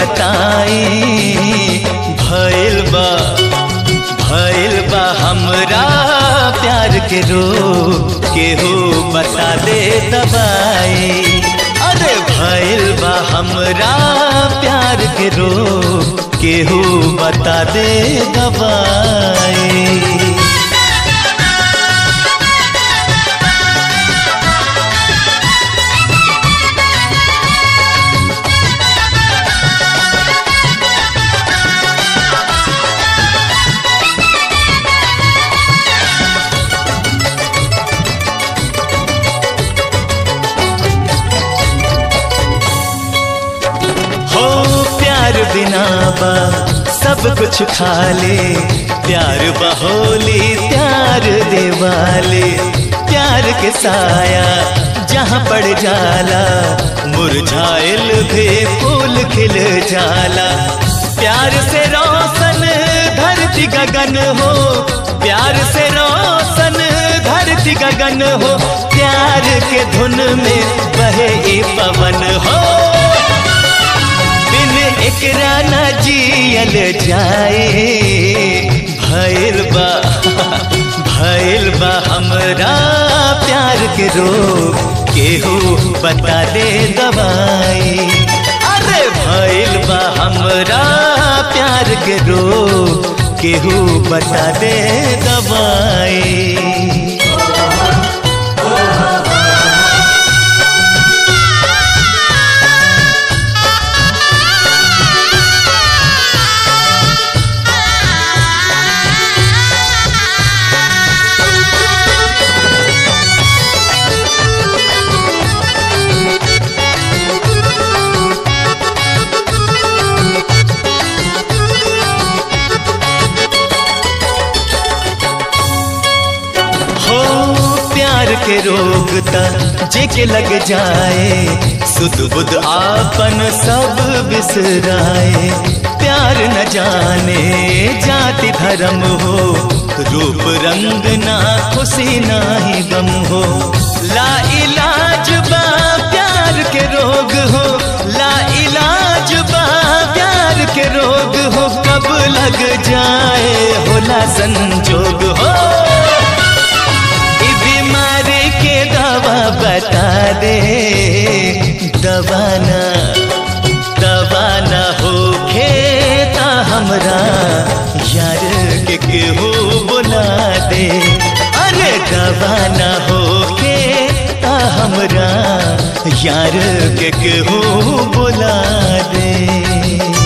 बताई, भइल बा हमरा प्यार के रोग, केहू बता दे दवाई। अरे भइल बा हमरा प्यार के रोग, केहू बता दे दवाई। बिना बा सब कुछ खा ले, प्यार बहोली प्यार देवाले। प्यार के साया जहाँ पड़ जाला, मुरझाइल भी फूल खिल जाला। प्यार से रोशन धरती गगन हो, प्यार से रोशन धरती गगन हो। प्यार के धुन में बहे ई पवन हो, एकरा न जियल जाए। भइल बा हमरा प्यार के रोग, केहू बता दे दवाई। अरे भइल बा हमरा प्यार के रोग, केहू बता दे दवाई। के रोग जेके लग जाए, सुध बुध आपन सब बिसराए। प्यार न जाने जाति धर्म हो, रूप रंग ना खुशी ना ही गम हो। ला इलाज बा प्यार के रोग हो, ला इलाज बा प्यार के रोग हो। कब लग जाए होला संजोग हो, बता दे दवाना होखे ता हमरा यार के केहू बुला दे। अरे दवाना होखे ता हमरा यार के केहू बुला दे।